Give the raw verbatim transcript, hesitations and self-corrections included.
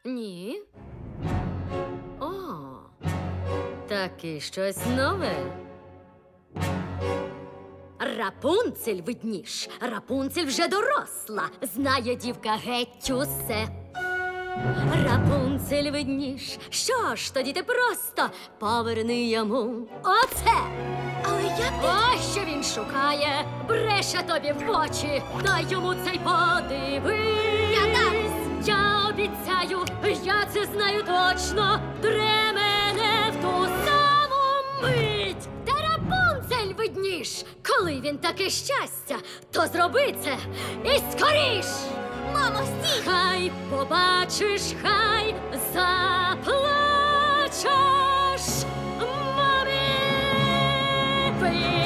Ні. О, таки щось нове. Рапунцель, видніш. Рапунцель вже доросла. Знає дівка геть усе. Рапунцель, видніш. Що ж, тоді ти просто поверни йому оце. Але як ти... Ось що він шукає. Бреше тобі в очі. Дай йому цей подивись. Я дам. Я обіцяю, я це знаю точно. Дре мене в ту саму мить. Та Рапунцель, видніш. Коли він таке щастя, то зроби це і скоріш. Мамо, стій! Хай побачиш, хай заплачеш, мамі.